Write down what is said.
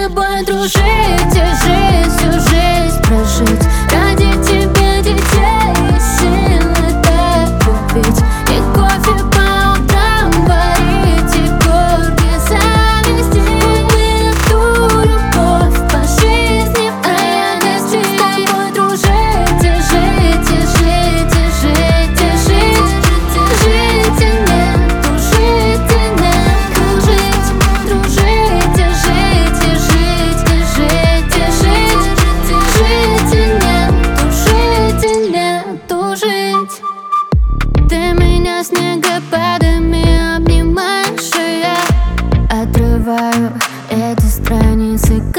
тобой дружить и жить, всю жизнь прожить. Ради тебя детей и силы так любить. И кофе по утрам варить, и горки завести. Мы эту любовь по жизни пронести. С тобой дружить и жить, и жить, и жить, и жить. Жить и нет, дружить и нет, дружить. Дружить и жить, и жить, и жить, и жить. Жить и нет, дружить и нет, дружить. Ты меня снегопадами обнимаешь, и я отрываю эти страницы.